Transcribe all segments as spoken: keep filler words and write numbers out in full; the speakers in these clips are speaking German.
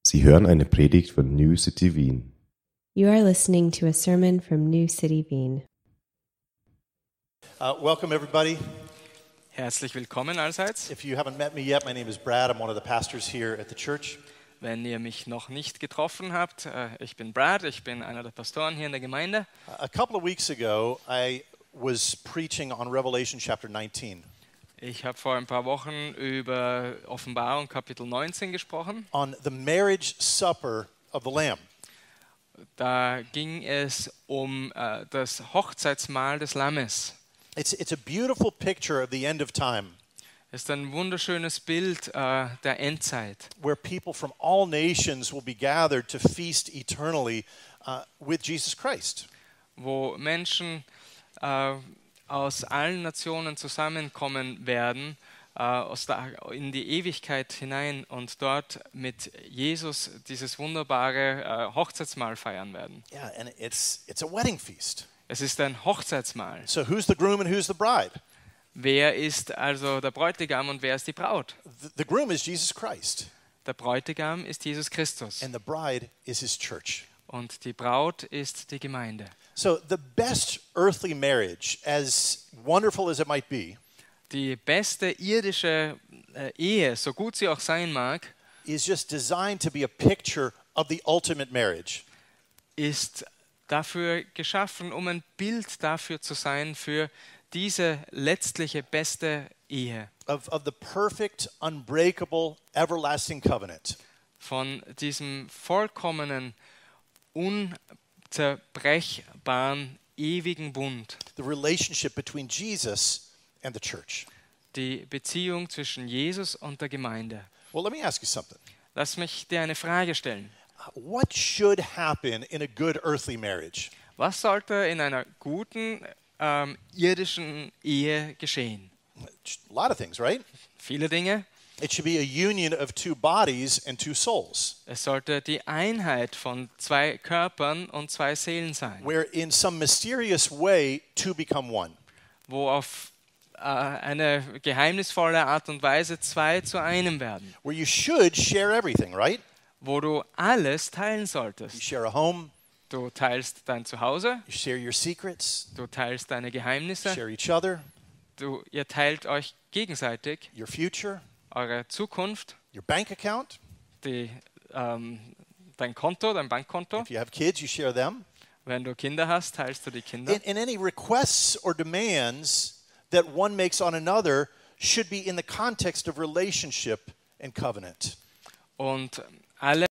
Sie hören eine Predigt von New City Wien. You are listening to a sermon from New City Wien. Uh, welcome, everybody. Herzlich willkommen allseits. If you haven't met me yet, my name is Brad. I'm one of the pastors here at the church. Wenn ihr mich noch nicht getroffen habt, äh, ich bin Brad, ich bin einer der Pastoren hier in der Gemeinde. A couple of weeks ago, I was preaching on Revelation chapter nineteen. Ich habe vor ein paar Wochen über Offenbarung Kapitel neunzehn gesprochen. On the marriage supper of the Lamb. Da ging es um äh, das Hochzeitsmahl des Lammes. It's, it's a beautiful picture of the end of time, Es ist ein wunderschönes Bild äh, der Endzeit, where people from all nations will be gathered to feast eternally uh, with Jesus Christ. wo Menschen äh, aus allen Nationen zusammenkommen werden, äh, aus der, in die Ewigkeit hinein und dort mit Jesus dieses wunderbare äh, Hochzeitsmahl feiern werden. Yeah, and it's, it's a wedding feast. Es ist ein Hochzeitsmahl. So who's the groom and who's the bride? Wer ist also der Bräutigam und wer ist die Braut? The, the groom is Jesus Christ, Der Bräutigam ist Jesus Christus and the bride is his church. und die Braut ist die Gemeinde. So the best earthly marriage, as wonderful as it might be, Die beste irdische äh, Ehe, so gut sie auch sein mag, is just designed to be a picture of the ultimate marriage. ist dafür geschaffen, um ein Bild dafür zu sein, für diese letztliche beste Ehe, Of, of the perfect, unbreakable, everlasting covenant. von diesem vollkommenen, unzerbrechbaren, ewigen Bund. The relationship between Jesus and the church. Die Beziehung zwischen Jesus und der Gemeinde. Well, let me ask you something. Lass mich dir eine Frage stellen. What should happen in a good earthly marriage? Was sollte in einer guten ähm, irdischen Ehe geschehen? A lot of things, right? Viele Dinge. It should be a union of two bodies and two souls, Es sollte die Einheit von zwei Körpern und zwei Seelen sein, where in some mysterious way two become one. wo auf äh, eine geheimnisvolle Art und Weise zwei zu einem werden, Where you should share everything, right? wo du alles teilen You solltest. share a home, Du teilst dein Zuhause, you share your secrets, du teilst deine Geheimnisse, share each other, du, ihr teilt euch gegenseitig your future, eure Zukunft, your bank account. die, ähm, dein Konto, dein Bankkonto. If you have kids, you share them. Wenn du Kinder hast, teilst du die Kinder. And, and any requests or demands that one makes on another should be in the context of relationship and covenant. Und alle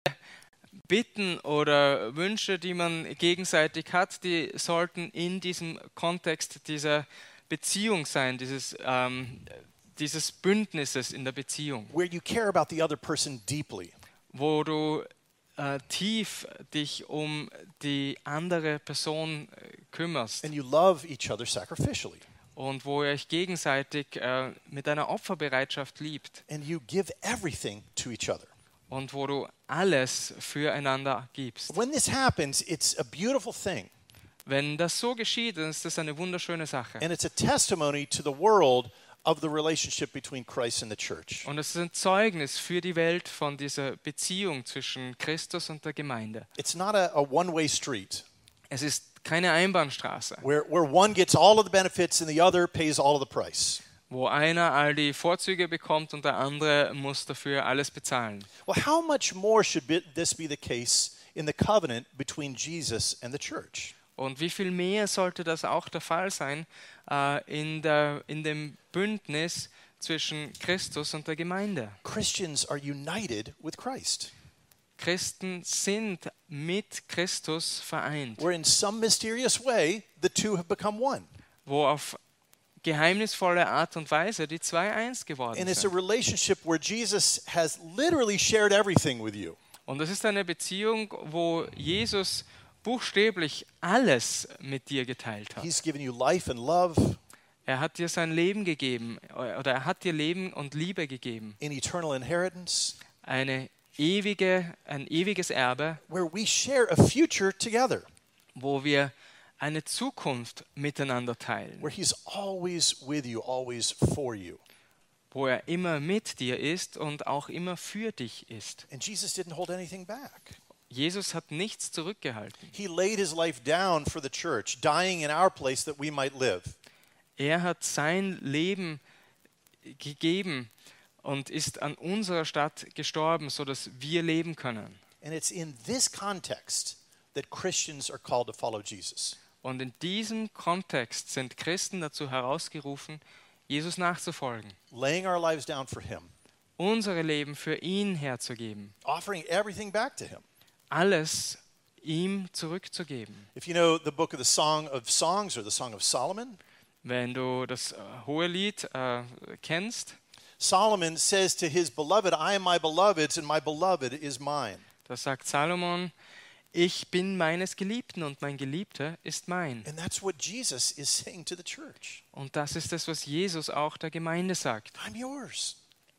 Bitten oder Wünsche, die man gegenseitig hat, die sollten in diesem Kontext dieser Beziehung sein, dieses, ähm, dieses Bündnisses in der Beziehung, Where you care about the other person deeply. wo du äh, tief dich um die andere Person äh, kümmerst And you love each other sacrificially. und wo ihr euch gegenseitig äh, mit einer Opferbereitschaft liebt And you give everything to each other. und wo du alles füreinander gibst. When this happens, it's a beautiful thing. Wenn das so geschieht, dann ist das eine wunderschöne Sache. And it's a testimony to the world of the relationship between Christ and the church. Und es ist ein Zeugnis für die Welt von dieser Beziehung zwischen Christus und der Gemeinde. It's not a, a one-way street Es ist keine Einbahnstraße, where, where one gets all of the benefits and the other pays all of the price. wo einer all die Vorzüge bekommt und der andere muss dafür alles bezahlen. Well, how much more should be, this be the case in the covenant between Jesus and the church? Und wie viel mehr sollte das auch der Fall sein äh, in, der, in dem Bündnis zwischen Christus und der Gemeinde? Christians are united with Christ, Christen sind mit Christus vereint, where in some mysterious way the two have become one. wo auf geheimnisvolle Art und Weise die zwei eins geworden And it's a sind. relationship where Jesus has literally shared everything with you. Und es ist eine Beziehung, wo Jesus buchstäblich alles mit dir geteilt hat. He's given you life and love Er hat dir sein Leben gegeben oder er hat dir Leben und Liebe gegeben. in eternal inheritance, Eine ewige, ein ewiges Erbe, where we share a future together, wo wir eine Zukunft miteinander teilen. where he's always with you, always for you. wo er immer mit dir ist und auch immer für dich ist. And Jesus didn't hold anything back. Jesus hat nichts zurückgehalten. He laid his life down for the church, dying in our place that we might live. Er hat sein Leben gegeben und ist an unserer Stadt gestorben, sodass wir leben können. And it's in this context that Christians are called to follow Jesus. Und in diesem Kontext sind Christen dazu herausgerufen, Jesus nachzufolgen, Laying our lives down for him, unsere Leben für ihn herzugeben, offering everything back to him. alles ihm zurückzugeben. If you know the book of the Song of Songs or the Song of Solomon, Wenn du das äh, Hohelied äh, kennst, Solomon says to his beloved, I am my beloved's and my beloved is mine. da sagt Salomon, ich bin meines Geliebten und mein Geliebter ist mein. And that's what Jesus is saying to the church. Und das ist es, was Jesus auch der Gemeinde sagt. I'm yours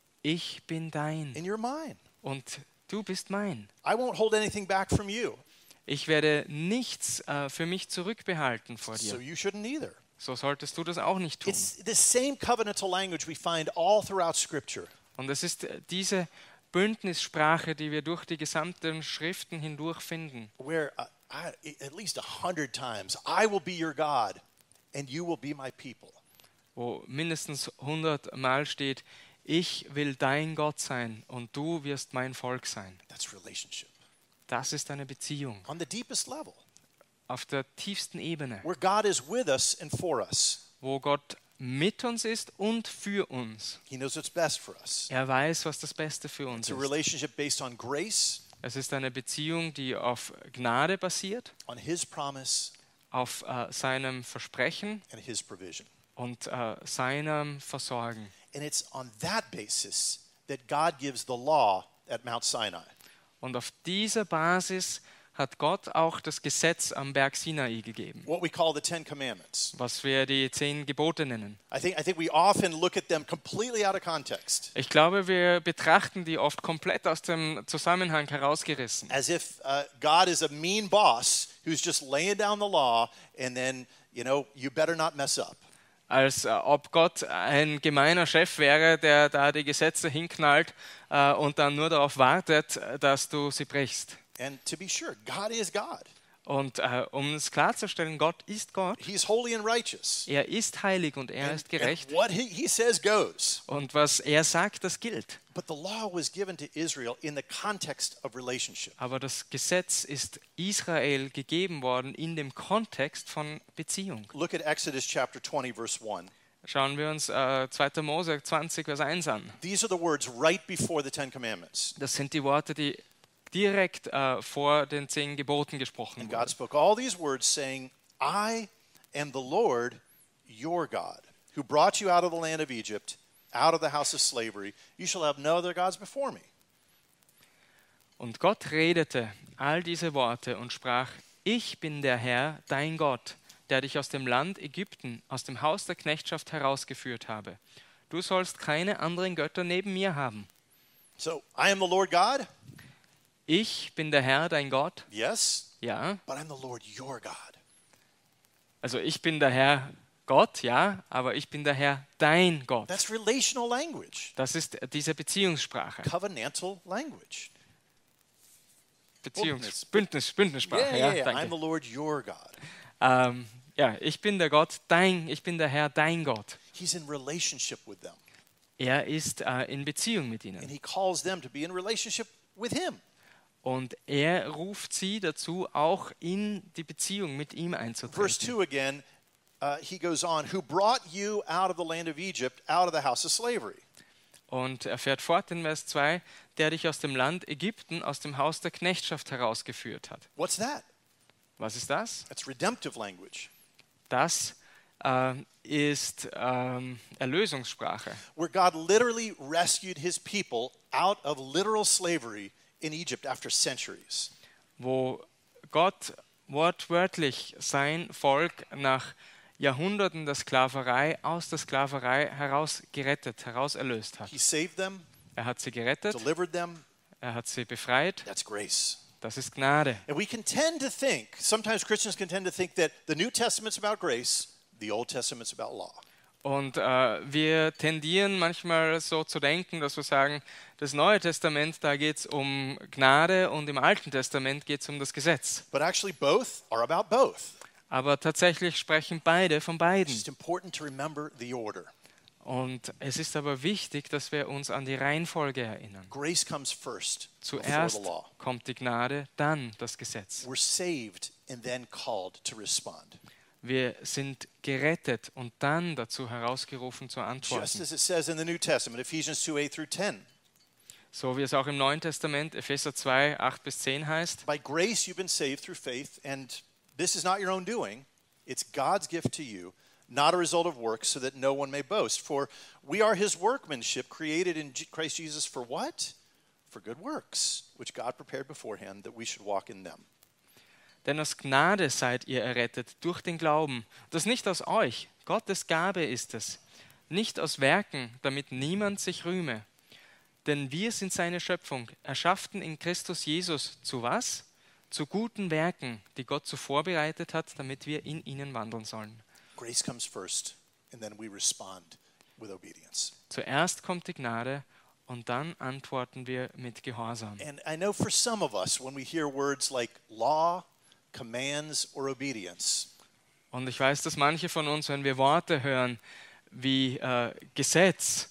Ich bin dein and you're mine. und du bist mein. I won't hold anything back from you, Ich werde nichts äh, für mich zurückbehalten vor so dir. you shouldn't either. So solltest du das auch nicht tun. It's the same covenantal language we find all throughout Scripture. Und es ist äh, diese Bündnissprache, die wir durch die gesamten Schriften hindurch finden, Where uh, I, at least a hundred times, I will be your God and you will be my people. wo mindestens hundert Mal steht, ich will dein Gott sein und du wirst mein Volk sein. That's relationship Das ist eine Beziehung on the deepest level, auf der tiefsten Ebene, where God is with us and for us. wo Gott mit uns ist und für uns. He knows what's best for us. Er weiß, was das Beste für uns It's a ist. relationship based on grace, Es ist eine Beziehung, die auf Gnade basiert, on His promise, auf äh, seinem Versprechen and His provision. und äh, seinem Versorgen. And it's on that basis that God gives the law at Mount Sinai. Und auf dieser Basis hat Gott auch das Gesetz am Berg Sinai gegeben, What we call the Ten Commandments. was wir die zehn Gebote nennen. I think, I think we often look at them completely out of context, Ich glaube, wir betrachten die oft komplett aus dem Zusammenhang herausgerissen. as if uh, God is a mean boss who's just laying down the law and then, you know, you better not mess up. Als äh, ob Gott ein gemeiner Chef wäre, der da die Gesetze hinknallt äh, und dann nur darauf wartet, äh, dass du sie brichst. And to be sure, God is God. Und äh, um es klarzustellen, Gott ist Gott. He's holy and righteous. Er ist heilig und er And, ist gerecht. and what he, he says goes. Und was er sagt, das gilt. But the law was given to Israel in the context of relationship. Aber das Gesetz ist Israel gegeben worden in dem Kontext von Beziehung. Look at Exodus chapter twenty, verse one. Schauen wir uns äh, zweiter Mose zwanzig, Vers eins an. These are the words right before the Ten Commandments. Das sind die Worte, die direkt äh, vor den zehn Geboten gesprochen And wurden. God spoke all these words, saying, I am the Lord your God, who brought you out of the land of Egypt, out of the house of slavery. You shall have no other gods before me. Und Gott redete all diese Worte und sprach, ich bin der Herr, dein Gott, der dich aus dem Land Ägypten, aus dem Haus der Knechtschaft herausgeführt habe. Du sollst keine anderen Götter neben mir haben. So, I am the Lord God? Ich bin der Herr, dein Gott. Yes, Ja, but I'm the Lord your God. also ich bin der Herr Gott, ja, aber ich bin der Herr, dein Gott. That's relational language, Das ist diese Beziehungssprache. covenantal language. Beziehungs Bündnis, Bündnissprache, Yeah, ja, yeah, yeah. I'm danke. the Lord your God. Ähm, ja, ich bin der Gott, dein, ich bin der Herr, dein Gott. He's in relationship with them, Er ist äh, in Beziehung mit and ihnen. he calls them to be in relationship with him. Und er ruft sie dazu, auch in die Beziehung mit ihm Verse einzutreten. two again, uh, he goes on, who brought you out of the land of Egypt, out of the house of slavery. Und er fährt fort in Vers zwei, der dich aus dem Land Ägypten, aus dem Haus der Knechtschaft herausgeführt hat. What's that? Was ist das? That's redemptive language, Das äh, ist ähm, Erlösungssprache, where God literally rescued his people out of literal slavery in Egypt after centuries. wo Gott wortwörtlich sein Volk nach Jahrhunderten der Sklaverei aus der Sklaverei heraus gerettet, heraus erlöst hat. He saved them, Er hat sie gerettet, delivered them. er hat sie befreit. That's grace. Das ist Gnade. And we can tend to think, sometimes Christians can tend to think that the New Testament's about grace, the Old Testament's about law. Und äh, wir tendieren manchmal so zu denken, dass wir sagen, das Neue Testament, da geht es um Gnade und im Alten Testament geht es um das Gesetz. But actually both are about both. Aber tatsächlich sprechen beide von It's beiden. just important to remember the order. Und es ist aber wichtig, dass wir uns an die Reihenfolge erinnern. Grace comes first before Zuerst the law. kommt die Gnade, dann das Gesetz. We're saved and then called to respond. Wir sind gerettet und dann dazu herausgerufen zu Just antworten. as it says in the New Testament, Ephesians two, eight through ten. So wie es auch im Neuen Testament, Epheser zwei, acht bis zehn heißt. By grace you've been saved through faith, and this is not your own doing. It's God's gift to you, not a result of works, so that no one may boast. For we are his workmanship, created in J- Christ Jesus for what? For good works, which God prepared beforehand that we should walk in them. Denn aus Gnade seid ihr errettet durch den Glauben. Das nicht aus euch, Gottes Gabe ist es. Nicht aus Werken, damit niemand sich rühme. Denn wir sind seine Schöpfung, erschafften in Christus Jesus zu was? Zu guten Werken, die Gott zuvor bereitet hat, damit wir in ihnen wandeln sollen. Grace comes first, and then we respond with obedience. Zuerst kommt die Gnade und dann antworten wir mit Gehorsam. And I know for some of us, when we hear words like law, commands, or obedience, Und ich weiß, dass manche von uns, wenn wir Worte hören wie äh, Gesetz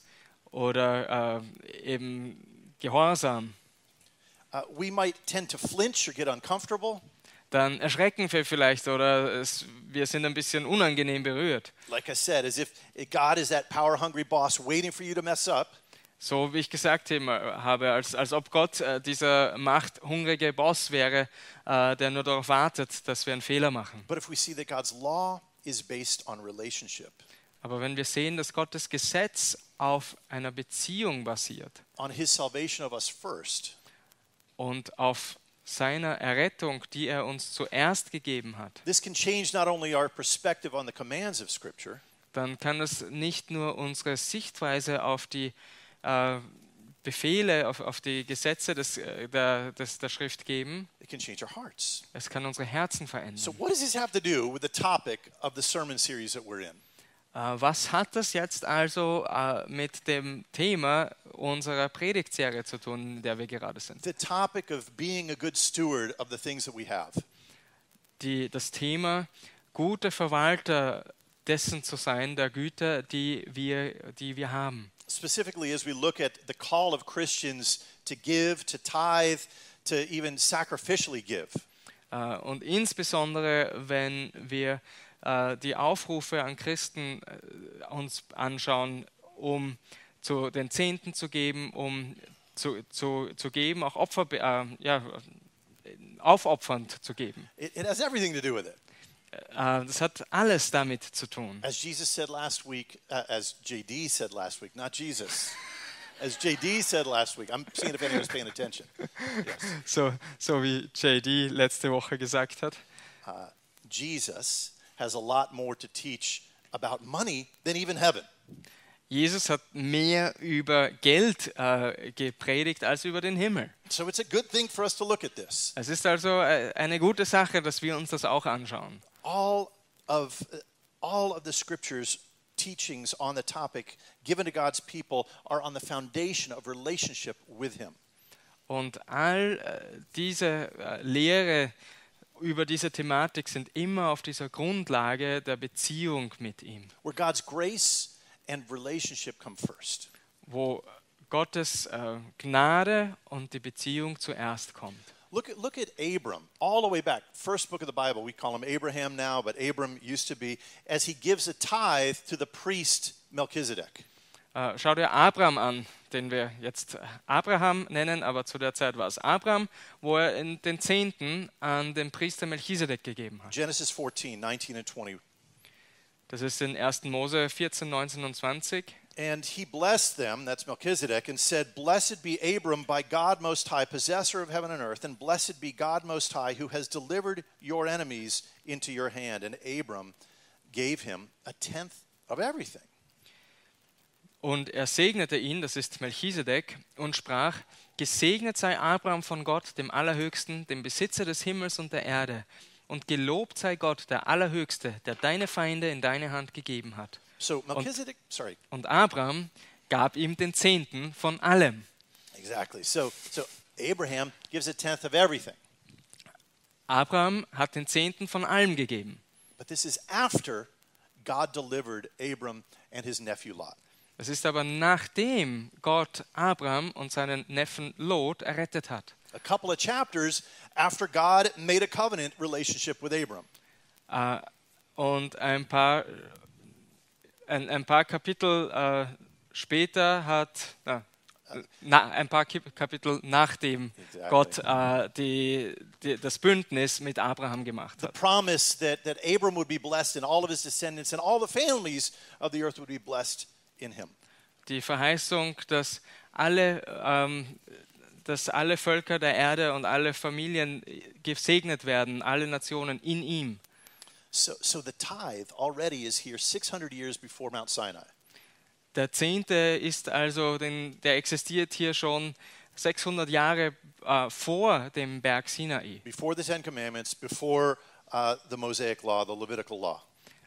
oder äh, eben Gehorsam, uh, we might tend to flinch or get uncomfortable. dann erschrecken wir vielleicht oder es, wir sind ein bisschen unangenehm berührt. Like I said, as if God is that power-hungry boss waiting for you to mess up. So wie ich gesagt habe, als, als ob Gott äh, dieser machthungrige Boss wäre, äh, der nur darauf wartet, dass wir einen Fehler machen. But if we see that God's law is based on relationship, Aber wenn wir sehen, dass Gottes Gesetz auf einer Beziehung basiert on his salvation of us first, und auf seiner Errettung, die er uns zuerst gegeben hat, this can change not only our perspective on the commands of Scripture, dann kann das nicht nur unsere Sichtweise auf die äh, Befehle, auf, auf die Gesetze des, äh, der, des, der Schrift geben, it can change our hearts. es kann unsere Herzen verändern. So what does this have to do with the topic of the sermon series that we're in? Äh, was hat das jetzt also äh, mit dem Thema unserer Predigtserie zu tun, in der wir gerade sind? The topic of being a good steward of the things that we have. Die, das Thema, gute Verwalter dessen zu sein, der Güter, die wir, die wir haben. Specifically, as we look at the call of Christians to give, to tithe, to even sacrificially give. Äh, Und insbesondere, wenn wir äh, die Aufrufe an Christen äh, uns anschauen, um zu den Zehnten zu geben, um zu, zu, zu geben, auch Opfer, äh, ja, aufopfernd zu geben. It, it has everything to do with it. Äh, Das hat alles damit zu tun. As Jesus said last week, uh, as J D said last week, not Jesus. As J D said last week, I'm seeing if anyone's paying attention. Yes. So, so wie J D letzte Woche gesagt hat. Uh, Jesus has a lot more to teach about money than even heaven. Jesus hat mehr über Geld äh, gepredigt als über den Himmel. So it's a good thing for us to look at this. Es ist also äh, eine gute Sache, dass wir uns das auch anschauen. All of uh, all of the scriptures teachings on the topic given to God's people are on the foundation of relationship with him. Und all äh, diese äh, Lehre über diese Thematik sind immer auf dieser Grundlage der Beziehung mit ihm, Where God's grace and relationship come first. wo Gottes äh, Gnade und die Beziehung zuerst kommt. Look at, look at Abram, all the way back, first book of the Bible. We call him Abraham now, but Abram used to be, as he gives a tithe to the priest Melchizedek. Äh, schau dir Abraham an, den wir jetzt Abraham nennen, aber zu der Zeit war es Abraham, wo er in den Zehnten an den Priester Melchisedek gegeben hat. Genesis fourteen, nineteen and twenty. Das ist in ersten Mose vierzehn, neunzehn und zwanzig. And he blessed them, that's Melchizedek, and said, Blessed be Abram by God Most High, possessor of heaven and earth, and blessed be God Most High, who has delivered your enemies into your hand. And Abram gave him a tenth of everything. Und er segnete ihn, das ist Melchisedek, und sprach, gesegnet sei Abraham von Gott, dem Allerhöchsten, dem Besitzer des Himmels und der Erde. Und gelobt sei Gott, der Allerhöchste, der deine Feinde in deine Hand gegeben hat. So Melchizedek, sorry. Und Abraham gab ihm den Zehnten von allem. Exactly. So, so Abraham gives a tenth of everything. Abraham hat den Zehnten von allem gegeben. But this is after God delivered Abram and his nephew Lot. Das ist aber nachdem Gott Abraham und seinen Neffen Lot errettet hat. A couple of chapters after God made a covenant relationship with Abram. Äh, und ein paar, ein, ein paar Kapitel äh, später hat, äh, na, ein paar Kapitel nachdem Exactly. Gott äh, die, die, das Bündnis mit Abraham gemacht The hat. promise that, that Abram would be blessed and all of his descendants and all the families of the earth would be blessed in him. Die Verheißung, dass alle, ähm, dass alle Völker der Erde und alle Familien gesegnet werden, alle Nationen in ihm. So, so the tithe already is here six hundred years before Mount Sinai. Der Zehnte ist also, den, der existiert hier schon sechshundert Jahre äh, vor dem Berg Sinai, Before the Ten Commandments, before uh, the Mosaic Law, the Levitical Law.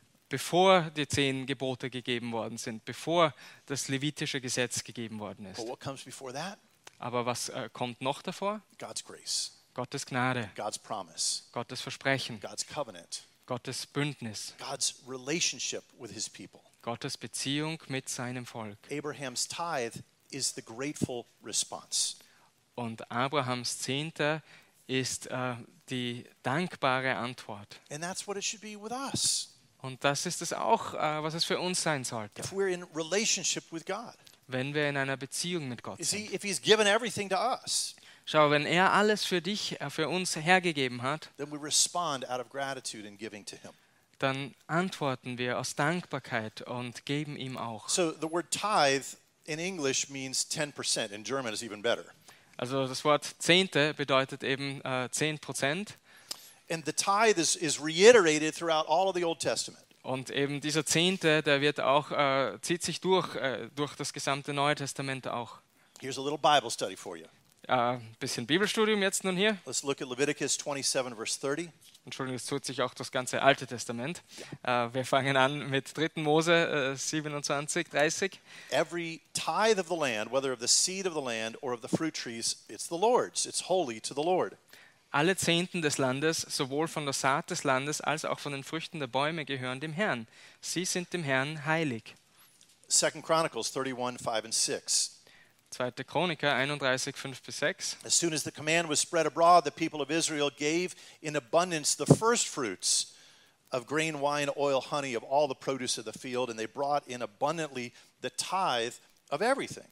bevor die zehn Gebote gegeben worden sind, bevor das levitische Gesetz gegeben worden ist. But what comes before that? Aber was äh, kommt noch davor? God's grace, Gottes Gnade, God's promise, Gottes Versprechen, God's covenant, Gottes Bündnis, God's relationship with his people. Gottes Beziehung mit seinem Volk. Abraham's tithe is the grateful response. Und Abrahams Zehnter ist äh, die dankbare Antwort. And that's what it should be with us. Und das ist es auch, äh, was es für uns sein sollte, If we're in relationship with God. wenn wir in einer Beziehung mit Gott You see, sind. if he's given everything to us, Schau, wenn er alles für dich, äh, für uns hergegeben hat, then we respond out of gratitude and giving to him. dann antworten wir aus Dankbarkeit und geben ihm auch. So the word tithe in English means ten percent. In German it's even better. Also das Wort Zehnte bedeutet eben äh, zehn Prozent. And the tithe is, is reiterated throughout all of the Old Testament. Und eben dieser Zehnte, der wird auch, äh, zieht sich durch, äh, durch das gesamte Neue Testament auch. Here's a little Bible study for you. Ein äh, bisschen Bibelstudium jetzt nun hier. Let's look at Leviticus twenty-seven, verse thirty. Entschuldigung, es tut sich auch das ganze Alte Testament. Äh, wir fangen an mit dritten Mose äh, siebenundzwanzig, dreißig. Every tithe of the land, whether of the seed of the land or of the fruit trees, it's the Lord's. It's holy to the Lord. Alle Zehnten des Landes, sowohl von der Saat des Landes als auch von den Früchten der Bäume, gehören dem Herrn. Sie sind dem Herrn heilig. Second Chronicles thirty-one, five and six. zweite Chroniker einunddreißig, fünf bis sechs. As soon as the command was spread abroad, the people of Israel gave in abundance the first fruits of grain, wine, oil, honey, of all the produce of the field, and they brought in abundantly the tithe of everything.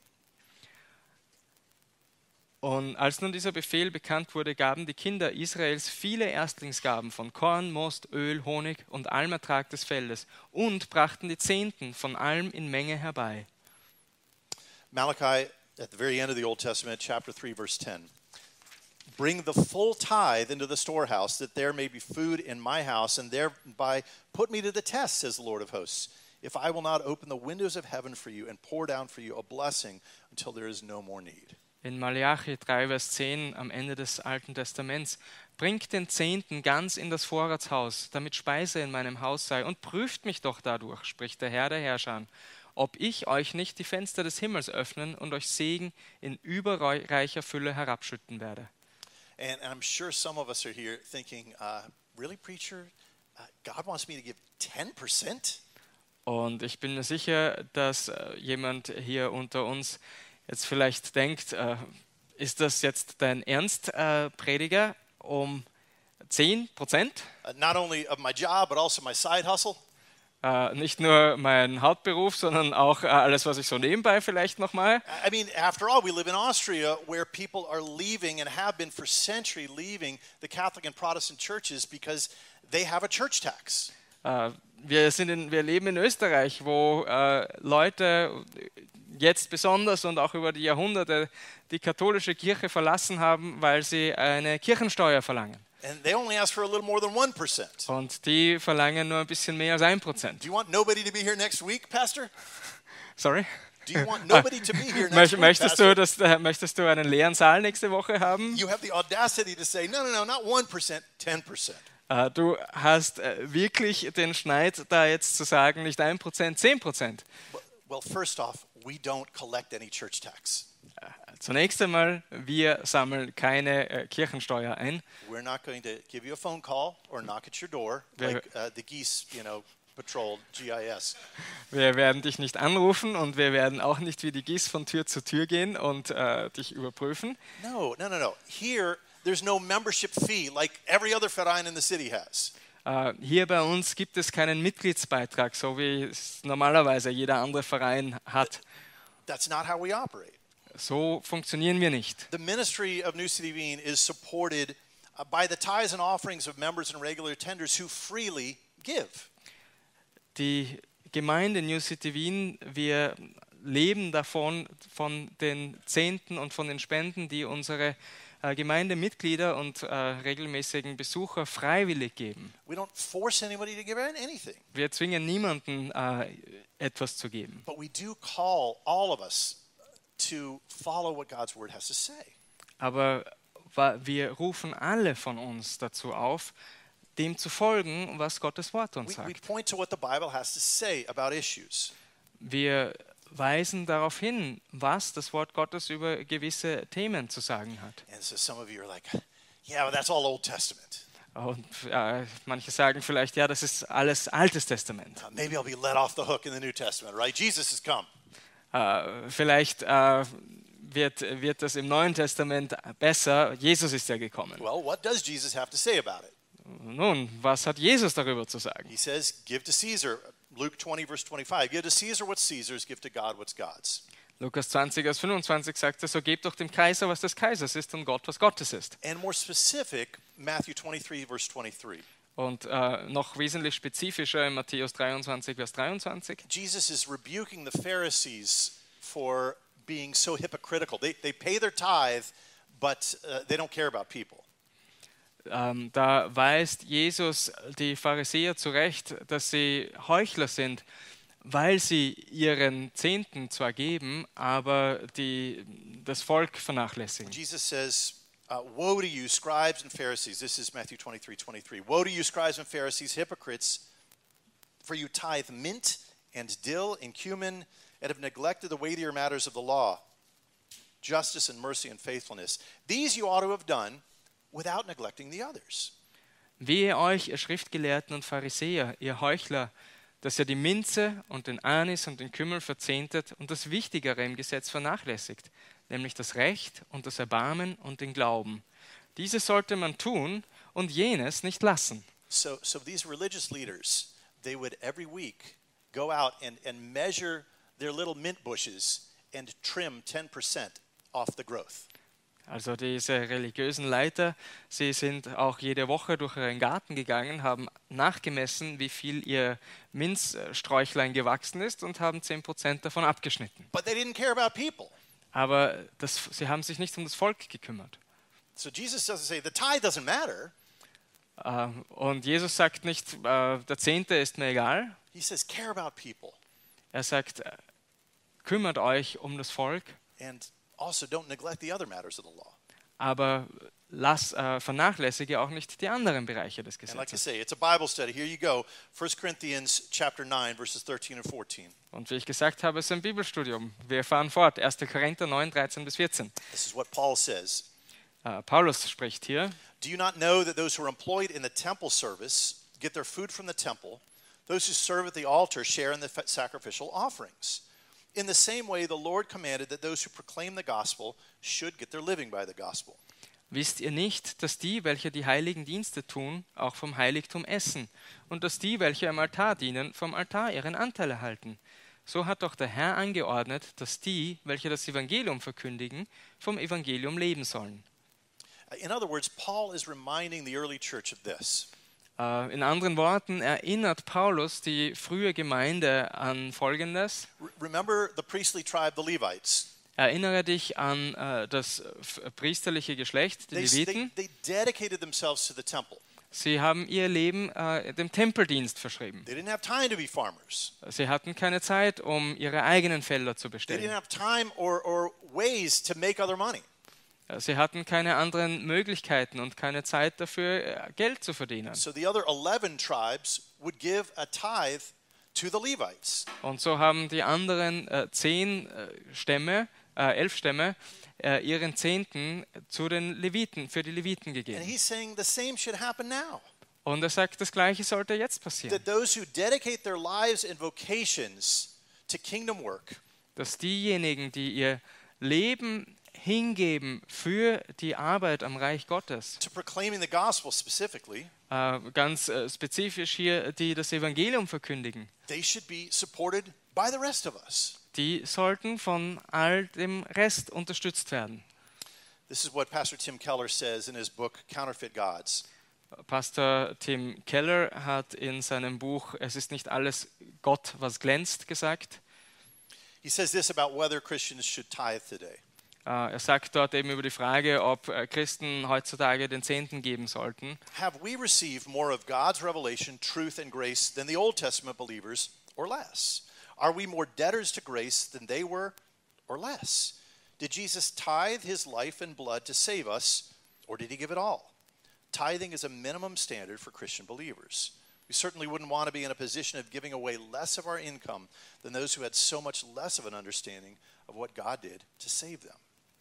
Und als nun dieser Befehl bekannt wurde, gaben die Kinder Israels viele Erstlingsgaben von Korn, Most, Öl, Honig und allem Ertrag des Feldes und brachten die Zehnten von allem in Menge herbei. Malachi, at the very end of the Old Testament, chapter three, verse ten. Bring the full tithe into the storehouse, that there may be food in my house, and thereby put me to the test, says the Lord of hosts, if I will not open the windows of heaven for you and pour down for you a blessing until there is no more need. In Malachi drei, Vers zehn am Ende des Alten Testaments: Bringt den Zehnten ganz in das Vorratshaus, damit Speise in meinem Haus sei, und prüft mich doch dadurch, spricht der Herr der Herrscher, ob ich euch nicht die Fenster des Himmels öffnen und euch Segen in überreicher Fülle herabschütten werde. And, and I'm sure some of us are here thinking, uh, really, preacher? Uh, God wants me to give ten percent? Und ich bin mir sicher, dass äh, jemand hier unter uns jetzt vielleicht denkt, äh, ist das jetzt dein Ernst, äh, Prediger, um zehn Prozent? Uh, not only of my job, but also my side hustle? Äh, nicht nur mein Hauptberuf, sondern auch äh, alles, was ich so nebenbei vielleicht noch mache. I mean, after all, we live in Austria, where people are leaving and have been for centuries leaving the Catholic and Protestant churches because they have a church tax. Äh, wir, sind in, wir leben in Österreich, wo äh, Leute jetzt besonders und auch über die Jahrhunderte die katholische Kirche verlassen haben, weil sie eine Kirchensteuer verlangen. And they only ask for a little more than one percent. Und die verlangen nur ein bisschen mehr als ein Prozent. Do you want nobody to be here next week, Pastor? Sorry? Do you want nobody to be here next Möcht- week, Möchtest Pastor? du, dass, äh, möchtest du einen leeren Saal nächste Woche haben? You have the audacity to say, no, no, no, not one percent, ten percent. Äh, du hast äh, wirklich den Schneid, da jetzt zu sagen, nicht ein Prozent, zehn Prozent. Well, first off, we don't collect any church tax. Zunächst einmal, wir sammeln keine äh, Kirchensteuer ein. We're not going to give you a phone call or knock at your door Wir- like uh, the geese, you know, patrol G I S. Wir werden dich nicht anrufen und wir werden auch nicht wie die Gis von Tür zu Tür gehen und äh, dich überprüfen. No, no, no, no. Here, there's no membership fee like every other Verein in the city has. Äh, hier bei uns gibt es keinen Mitgliedsbeitrag, so wie es normalerweise jeder andere Verein hat. That's not how we operate. So funktionieren wir nicht. The ministry of New City Wien is supported uh, by the tithes and offerings of members and regular attenders who freely give. Die Gemeinde New City Wien, wir leben davon, von den Zehnten und von den Spenden, die unsere äh, Gemeindemitglieder und äh, regelmäßigen Besucher freiwillig geben. We don't force anybody to give anything, Wir zwingen niemanden, äh, etwas zu geben. but we do call all of us to follow what God's word has to say. Aber wa- wir rufen alle von uns dazu auf, dem zu folgen, was Gottes Wort uns We, we sagt. point to what the Bible has to say about issues. Wir weisen darauf hin, was das Wort Gottes über gewisse Themen zu sagen hat. And so some of you are like, yeah, well, that's all Old Testament. Und äh, manche sagen vielleicht, ja, das ist alles Altes Testament. Uh, maybe I'll be let off the hook in the New Testament, right? Jesus has come. Äh, vielleicht äh, wird, wird das im Neuen Testament besser. Jesus ist ja gekommen. Well, what does Jesus have to say about it? Nun, was hat Jesus darüber zu sagen? He says, give to Caesar, Luke twenty, verse twenty-five, give to Caesar what's Caesar's, give to God what's God's. Lukas zwanzig, Vers fünfundzwanzig sagt er, so gebt doch dem Kaiser, was des Kaisers ist und Gott, was Gottes ist. And more specific, Matthew twenty-three, verse twenty-three. Und äh, noch wesentlich spezifischer in Matthäus dreiundzwanzig, Vers dreiundzwanzig. Jesus is rebuking the Pharisees for being so hypocritical. They, they pay their tithe, but uh, they don't care about people. Ähm, da weist Jesus die Pharisäer zurecht, dass sie Heuchler sind, weil sie ihren Zehnten zwar geben, aber die, das Volk vernachlässigen. Jesus says, uh, woe to you, scribes and Pharisees. This is Matthew twenty-three, twenty-three. Woe to you, scribes and Pharisees, hypocrites, for you tithe mint and dill and cumin and have neglected the weightier matters of the law, justice and mercy and faithfulness. These you ought to have done without neglecting the others. Wehe euch, ihr Schriftgelehrten und Pharisäer, ihr Heuchler, dass ihr die Minze und den Anis und den Kümmel verzehntet und das Wichtigere im Gesetz vernachlässigt, nämlich das Recht und das Erbarmen und den Glauben. Dieses sollte man tun und jenes nicht lassen. So, so these religious leaders, they would every week go out and, and measure their little mint bushes and trim ten percent off the growth. Also diese religiösen Leiter, sie sind auch jede Woche durch ihren Garten gegangen, haben nachgemessen, wie viel ihr Minzsträuchlein gewachsen ist und haben zehn Prozent davon abgeschnitten. But they didn't care about people. Aber das, sie haben sich nicht um das Volk gekümmert. So Jesus doesn't say the tithe doesn't matter. Ähm, Und Jesus sagt nicht, äh, der Zehnte ist mir egal. He says care about people Er sagt, äh, kümmert euch um das Volk, and also don't neglect the other matters of the law. aber lass, äh, vernachlässige auch nicht die anderen Bereiche des And like I Gesetzes. say, it's a Bible study. Here you go. First Corinthians chapter nine, verses thirteen and fourteen. Und wie ich gesagt habe, es ist ein Bibelstudium. Wir fahren fort. erster Korinther neun, dreizehn bis vierzehn. This is what Paul says. Äh, Paulus spricht hier. Do you not know that those who are employed in the temple service get their food from the temple? Those who serve at the altar share in the fa- sacrificial offerings. In the same way, the Lord commanded that those who proclaim the gospel should get their living by the gospel. Wisst ihr nicht, dass die, welche die heiligen Dienste tun, auch vom Heiligtum essen, und dass die, welche am Altar dienen, vom Altar ihren Anteil erhalten? So hat doch der Herr angeordnet, dass die, welche das Evangelium verkündigen, vom Evangelium leben sollen. In other words, Paul is reminding the early church of this. Äh, In anderen Worten erinnert Paulus die frühe Gemeinde an Folgendes. R- remember the priestly tribe, the Levites. Erinnere dich an äh, das f- priesterliche Geschlecht, die They, they, Leviten. they dedicated themselves to the temple. Sie haben ihr Leben äh, dem Tempeldienst verschrieben. They didn't have time to be farmers. Sie hatten keine Zeit, um ihre eigenen Felder zu They didn't bestellen. have time or, or ways to make other money. Sie hatten keine anderen Möglichkeiten und keine Zeit dafür, äh, Geld zu verdienen. So the other eleven tribes would give a tithe to the Levites. Und so haben die anderen äh, zehn äh, Stämme, äh, elf Stämme, äh, ihren Zehnten zu den Leviten, für die Leviten And gegeben. he's saying the same should happen now. Und er sagt, das Gleiche sollte jetzt passieren. That those who dedicate their lives and vocations to kingdom work, Dass diejenigen, die ihr Leben hingeben für die Arbeit am Reich Gottes, to proclaiming the gospel specifically, äh, ganz äh, spezifisch hier, die das Evangelium verkündigen, they should be supported by the rest of us. die sollten von all dem Rest unterstützt werden. This is what Pastor Tim Keller says in his book Counterfeit Gods. Pastor Tim Keller hat in seinem Buch Es ist nicht alles Gott, was glänzt, gesagt. He says this about whether Christians should tithe today. Äh, Er sagt dort eben über die Frage, ob äh, Christen heutzutage den Zehnten geben sollten. Have we received more of God's revelation, truth, and grace than the Old Testament believers, or less? Are we more debtors to grace than they were, or less? Did Jesus tithe his life and blood to save us, or did he give it all? Tithing is a minimum standard for Christian believers. We certainly wouldn't want to be in a position of giving away less of our income than those who had so much less of an understanding of what God did to save them.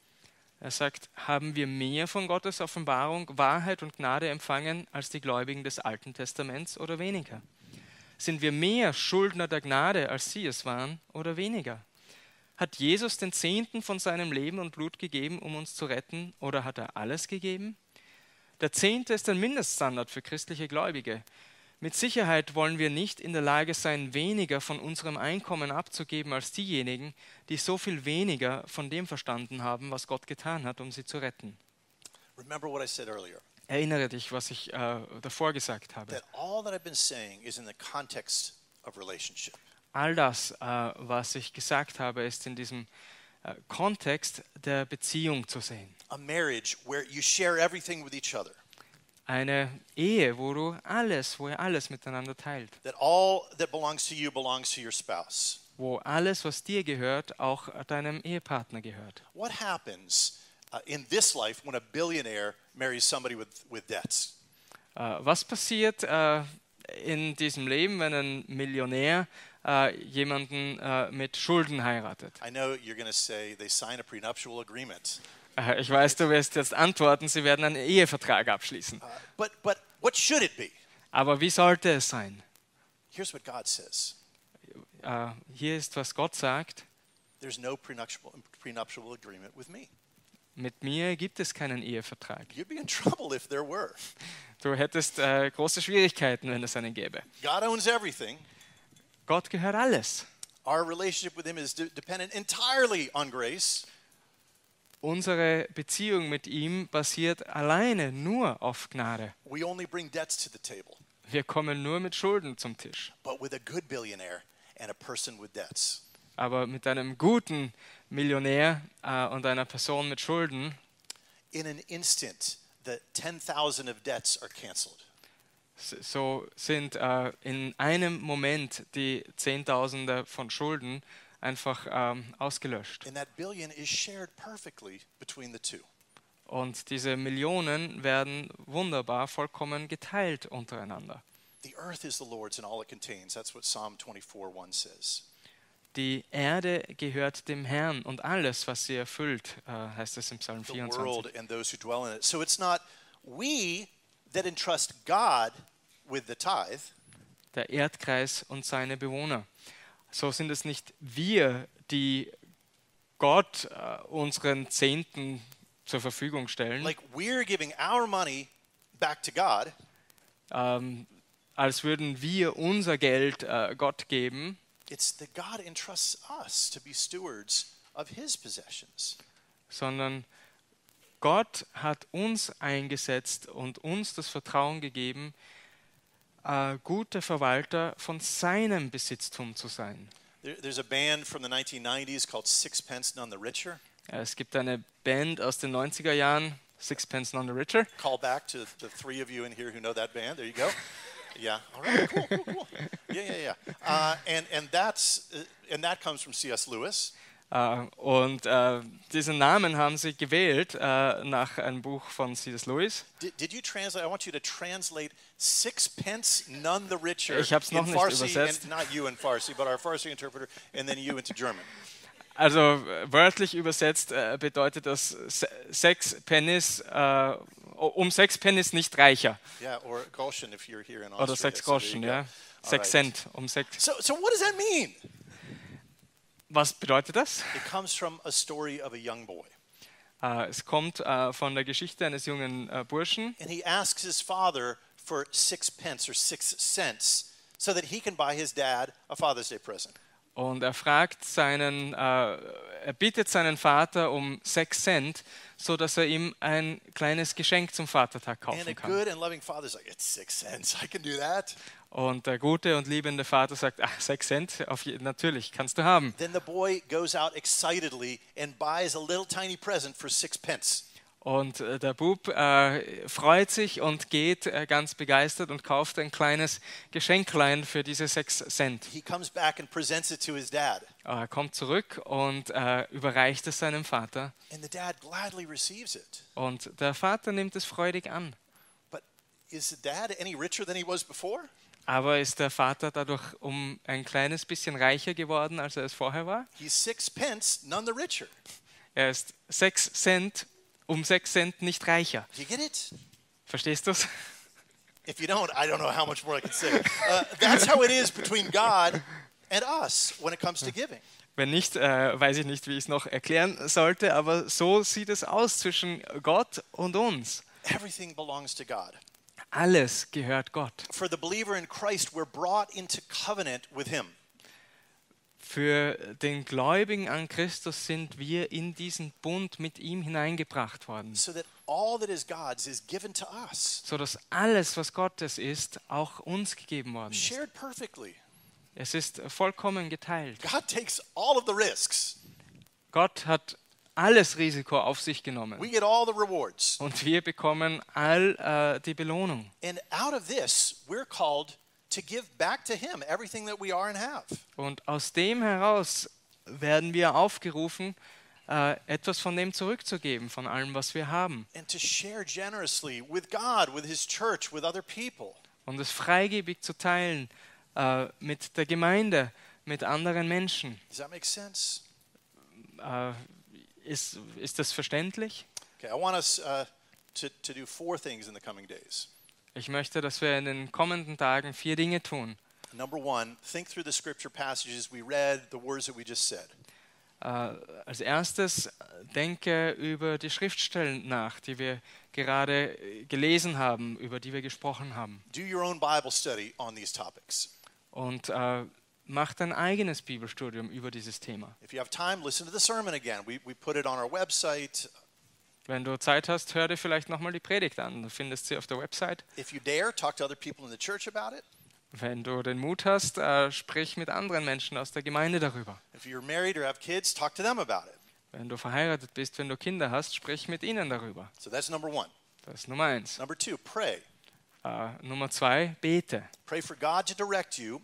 Er sagt, haben wir mehr von Gottes Offenbarung, Wahrheit und Gnade empfangen als die Gläubigen des Alten Testaments oder weniger? Sind wir mehr Schuldner der Gnade, als sie es waren, oder weniger? Hat Jesus den Zehnten von seinem Leben und Blut gegeben, um uns zu retten, oder hat er alles gegeben? Der Zehnte ist ein Mindeststandard für christliche Gläubige. Mit Sicherheit wollen wir nicht in der Lage sein, weniger von unserem Einkommen abzugeben als diejenigen, die so viel weniger von dem verstanden haben, was Gott getan hat, um sie zu retten. Remember what I said earlier, Erinnere dich, was ich äh, davor gesagt habe. that all that I've been saying is in the context of relationship. All das, äh, was ich gesagt habe, ist in diesem äh, Kontext der Beziehung zu sehen. A marriage where you share everything with each other. Eine Ehe, wo du alles, wo ihr alles miteinander teilt. That all that belongs to you belongs to your spouse. Wo alles, was dir gehört, auch deinem Ehepartner gehört. What happens uh, in this life when a billionaire marries somebody with, with debts? Äh, was passiert äh, in diesem Leben, wenn ein Millionär äh, jemanden äh, mit Schulden heiratet? I know you're going to say they sign a prenuptial agreement. Äh, ich weiß, du wirst jetzt antworten, sie werden einen Ehevertrag abschließen. Uh, but, but what should it be? Aber wie sollte es sein? Here's what God says. Äh, hier ist, was Gott sagt. There's no prenuptial, prenuptial agreement with me. Mit mir gibt es keinen Ehevertrag. You'd be in trouble if there were. Du hättest äh, große Schwierigkeiten, wenn es einen gäbe. God owns everything. Gott gehört alles. Our relationship with him is de- dependent entirely on grace. Unsere Beziehung mit ihm basiert alleine nur auf Gnade. We only bring debts to the table. Wir kommen nur mit Schulden zum Tisch. But with a good billionaire and a person with debts, Aber mit einem guten Millionär äh, und einer Person mit Schulden, in an instant, the ten thousand of debts are canceled. s- so sind äh, in einem Moment die Zehntausende von Schulden einfach ähm, ausgelöscht. And that billion is shared perfectly between the two. Und diese Millionen werden wunderbar, vollkommen geteilt untereinander. The earth is the Lord's and all it contains. That's what Psalm twenty-four one says. Die Erde gehört dem Herrn und alles, was sie erfüllt, äh, heißt es im Psalm The vierundzwanzig. world and those who dwell in it. So it's not we that entrust God with the tithe. Der Erdkreis und seine Bewohner. So sind es nicht wir, die Gott äh, unseren Zehnten zur Verfügung stellen, Like we're giving our money back to God. ähm, als würden wir unser Geld äh, Gott geben, It's that God entrusts us to be stewards of his possessions. sondern Gott hat uns eingesetzt und uns das Vertrauen gegeben, äh, gute Verwalter von seinem Besitztum zu sein. There, there's a band from the nineteen nineties called Sixpence None the Richer. Ja, es gibt eine Band aus den neunziger Jahren, Sixpence None the Richer. Call back to the three of you in here who know that band. There you go. Yeah. All right. Cool. Cool. Cool. Yeah. Yeah. Yeah. Uh, and and that's uh, and that comes from C S Lewis. Äh, und äh, diesen Namen haben sie gewählt äh, nach einem Buch von C S Lewis. Did, did you translate? I want you to translate sixpence, none the richer. Ich hab's noch in nicht Farsi, übersetzt. and not you in Farsi, but our Farsi interpreter, and then you into German. Also äh, wörtlich übersetzt äh, bedeutet das se sechs Pennies, äh, um sechs Pennies nicht reicher. Yeah, or Groschen if you're here in Austria. Oder sechs So there you Groschen, go. ja. All Sechs right. Cent, um sechs. So, so what does that mean? Was bedeutet das? It comes from a story of a young boy. Äh, es kommt äh, von der Geschichte eines jungen äh, Burschen. And he asks his father for six pence or six cents so that he can buy his dad a Father's Day present. Und er fragt seinen, äh, er bittet seinen Vater um sechs Cent, so dass er ihm ein kleines Geschenk zum Vatertag And a kaufen kann. good and loving father's like, it's six cents, I can do that. Und der gute und liebende Vater sagt, ach, sechs Cent, auf je, natürlich, kannst du haben. Then the boy goes out excitedly and buys a little tiny present for six pence. Und äh, der Bub äh, freut sich und geht äh, ganz begeistert und kauft ein kleines Geschenklein für diese sechs Cent. He comes back and presents it to his dad. Er kommt zurück und äh, überreicht es seinem Vater. And the dad gladly receives it. Und der Vater nimmt es freudig an. But is the dad any richer than he was before? Aber ist der Vater dadurch um ein kleines bisschen reicher geworden, als er es vorher war? He's six pence, none the richer. Er ist sechs Cent, um sechs Cent nicht reicher. Do you get it? Verstehst du es? If you don't, I don't know how much more I can say. Uh, that's how it is between God and us when it comes to giving. Wenn nicht, äh, weiß ich nicht, wie ich es noch erklären sollte, aber so sieht es aus zwischen Gott und uns. Everything belongs to God. Alles gehört Gott. For the believer in Christ, we're brought into covenant with Him. Für den Gläubigen an Christus sind wir in diesen Bund mit ihm hineingebracht worden, So that all that is God's is given to us, sodass alles, was Gottes ist, auch uns gegeben worden ist. shared perfectly. Es ist vollkommen geteilt. God takes all of the risks. Gott hat alles Risiko auf sich genommen We get all the rewards. und wir bekommen all äh, die Belohnung. And out of this, we're called to give back to Him everything that we are and have. Und aus dem heraus werden wir aufgerufen, äh, etwas von dem zurückzugeben, von allem, was wir haben. And to share generously with God, with His church, with other people. Und es freigebig zu teilen äh, mit der Gemeinde, mit anderen Menschen. Does that make sense? Äh, ist, ist das verständlich? Okay, I want us uh, to, to do four things in the coming days. Ich möchte, dass wir in den kommenden Tagen vier Dinge tun. Number one, think through the scripture passages we read, the words that we just said. Äh, als erstes denke über die Schriftstellen nach, die wir gerade äh, gelesen haben, über die wir gesprochen haben. Do your own Bible study on these topics. Und äh, mach dein eigenes Bibelstudium über dieses Thema. If you have time, listen to the sermon again. We, we put it on our website. Wenn du Zeit hast, hör dir vielleicht nochmal die Predigt an. Du findest sie auf der Website. If you dare, talk to other people in the church about it. Wenn du den Mut hast, äh, sprich mit anderen Menschen aus der Gemeinde darüber. If you're married or have kids, talk to them about it. Wenn du verheiratet bist, wenn du Kinder hast, sprich mit ihnen darüber. So that's number one. Das ist Nummer eins. Number two, pray. Äh, Nummer zwei, bete. Pray for God to direct you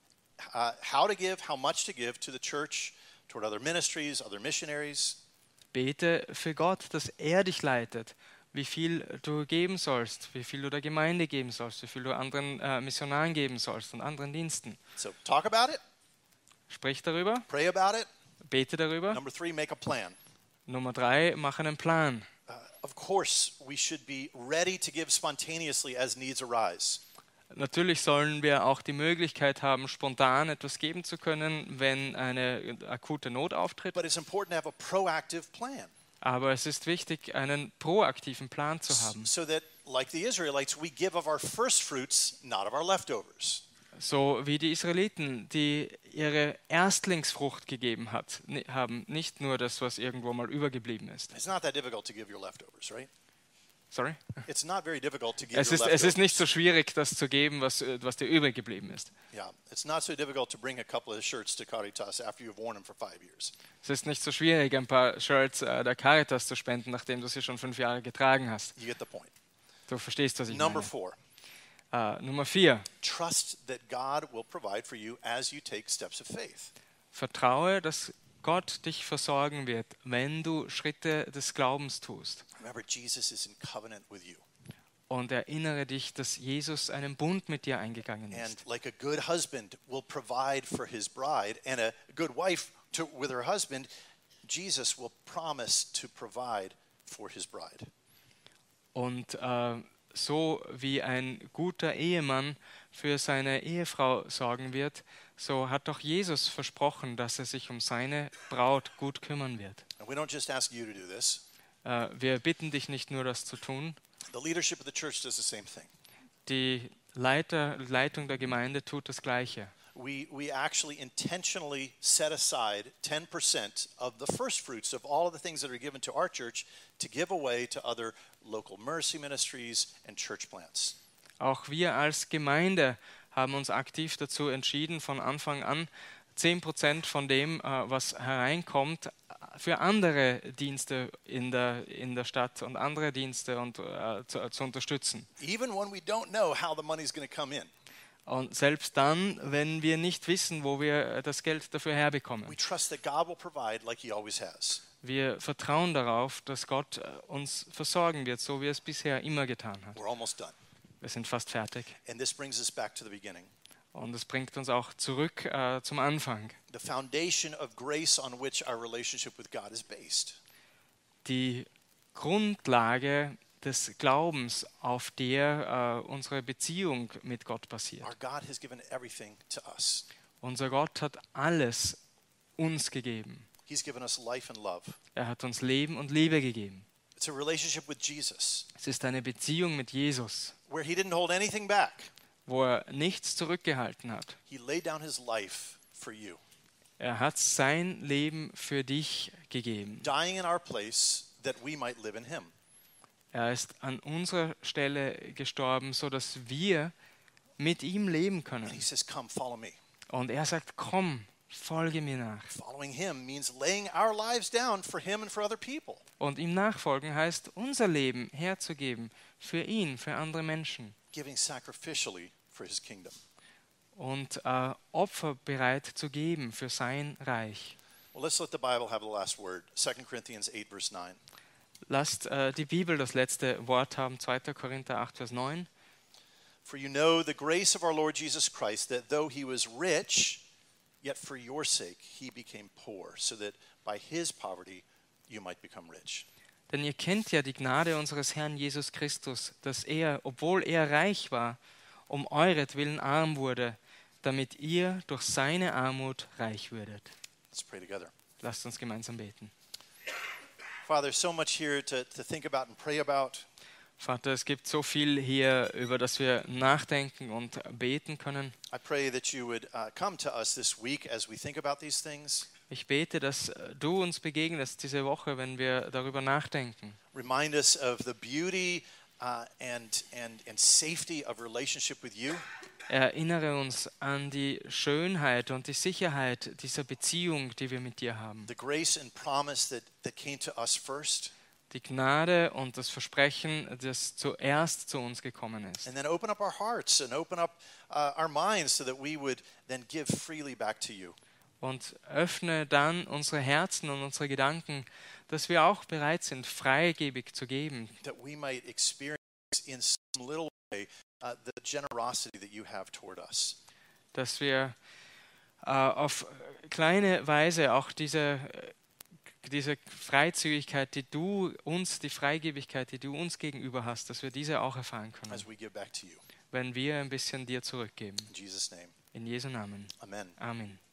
uh, how to give, how much to give to the church, toward other ministries, other missionaries. Bete für Gott, dass er dich leitet, wie viel du geben sollst, wie viel du der Gemeinde geben sollst, wie viel du anderen äh, Missionaren geben sollst und anderen Diensten. So talk about it, Sprich darüber, pray about it. bete darüber. Number three, make a plan. Nummer drei, mach einen Plan. Uh, of course, we should be ready to give spontaneously as needs arise. Natürlich sollen wir auch die Möglichkeit haben, spontan etwas geben zu können, wenn eine akute Not auftritt. But it's important to have a proactive plan Aber es ist wichtig, einen proaktiven Plan zu haben. so that, like the Israelites, we give of our first fruits, not of our leftovers. So wie die Israeliten, die ihre Erstlingsfrucht gegeben hat, ni- haben, nicht nur das, was irgendwo mal übergeblieben ist. It's not that difficult to give your leftovers, right? Sorry? It's not very difficult to give Es your ist, leftovers. es ist nicht so schwierig, das zu geben, was, äh, was dir übrig geblieben ist. Yeah, it's not so difficult to bring a couple of shirts to Caritas after you've worn them for five years. Es ist nicht so schwierig, ein paar Shirts äh, der Caritas zu spenden, nachdem du sie schon fünf Jahre getragen hast. You get the point. Du verstehst, was ich Number meine. four, Äh, Nummer vier. trust that God will provide for you as you take steps of faith. Vertraue, dass Gott dich versorgen wird, wenn du Schritte des Glaubens tust. Remember, Jesus is in covenant with you. Und erinnere dich, dass Jesus einen Bund mit dir eingegangen And ist. like a good husband will provide for his bride, and a good wife to, with her husband, Jesus will promise to provide for his bride. Und äh, so wie ein guter Ehemann für seine Ehefrau sorgen wird, so hat doch Jesus versprochen, dass er sich um seine Braut gut kümmern wird. And we don't just ask you to do this. Äh, wir bitten dich nicht nur, das zu tun. The leadership of the church does the same thing. Die Leiter, Leitung der Gemeinde tut das Gleiche. We, we actually intentionally set aside ten percent of the first fruits of all of the things that are given to our church to give away to other local mercy ministries and church plants. Auch wir als Gemeinde haben uns aktiv dazu entschieden, von Anfang an zehn Prozent von dem, äh, was hereinkommt, für andere Dienste in der, in der Stadt und andere Dienste und, äh, zu, zu unterstützen. Even when we don't know how the money's going to come in, Und selbst dann, wenn wir nicht wissen, wo wir das Geld dafür herbekommen. we trust that God will provide like he always has. Wir vertrauen darauf, dass Gott äh, uns versorgen wird, so wie er es bisher immer getan hat. We're almost done. Wir sind fast fertig. And this brings us back to the beginning. Und es bringt uns auch zurück äh, zum Anfang. The foundation of grace on which our relationship with God is based. Die Grundlage des Glaubens, auf der äh, unsere Beziehung mit Gott basiert. Our God has given everything to us. Unser Gott hat alles uns gegeben. He's given us life and love. Er hat uns Leben und Liebe gegeben. It's a relationship with Jesus Es ist eine Beziehung mit Jesus, where he didn't hold anything back. wo er nichts zurückgehalten hat. He laid down his life for you, Er hat sein Leben für dich gegeben. dying in our place that we might live in him. Er ist an unserer Stelle gestorben, sodass wir mit ihm leben And he können. says, come, follow me. Und er sagt, komm, folge mir nach. Following him means laying our lives down for him and for other people. Und ihm nachfolgen heißt, unser Leben herzugeben für ihn, für andere Menschen. Giving sacrificially for his kingdom. Und äh, Opfer bereit zu geben für sein Reich. Well, let's let the Bible have the last word. Second Corinthians eight, verse nine. Lasst äh, die Bibel das letzte Wort haben, zweiter Korinther acht, Vers neun. For you know the grace of our Lord Jesus Christ, that though he was rich, yet for your sake he became poor, so that by his poverty you might become rich. Denn ihr kennt ja die Gnade unseres Herrn Jesus Christus, dass er, obwohl er reich war, um euretwillen arm wurde, damit ihr durch seine Armut reich würdet. Let's pray together. Lasst uns gemeinsam beten. Father, so much here to, to think about and pray about. Vater, es gibt so viel hier, über das wir nachdenken und beten können. I pray that you would uh, come to us this week as we think about these things. Ich bete, dass du uns begegnest diese Woche, wenn wir darüber nachdenken. Remind us of the beauty uh, and, and, and safety of relationship with you. Erinnere uns an die Schönheit und die Sicherheit dieser Beziehung, die wir mit dir haben. The grace and promise that, that came to us first. Die Gnade und das Versprechen, das zuerst zu uns gekommen ist. And then open up our hearts and open up uh, our minds so that we would then give freely back to you. Und öffne dann unsere Herzen und unsere Gedanken, dass wir auch bereit sind, freigebig zu geben. That we might experience in some little way uh, the generosity that you have toward us. Dass wir äh, auf kleine Weise auch diese, diese Freizügigkeit, die du uns, die Freigebigkeit, die du uns gegenüber hast, dass wir diese auch erfahren können, As we give back to you. wenn wir ein bisschen dir zurückgeben. In Jesus' name, In Jesu Namen. amen. Amen.